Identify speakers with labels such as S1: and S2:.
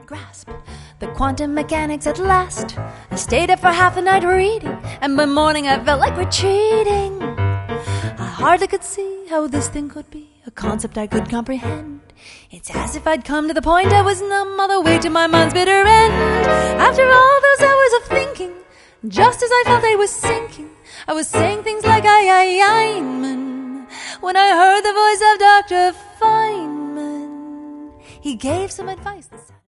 S1: grasp the quantum mechanics at last. I stayed up for half the night reading, and by morning I felt like retreating. I hardly could see how this thing could be a concept I could comprehend. It's as if I'd come to the point I was numb all the way to my mind's bitter end. After all those hours of thinking, just as I felt I was sinking, I was saying things like I'm, when I heard the voice of Dr. Feynman. He gave some advice.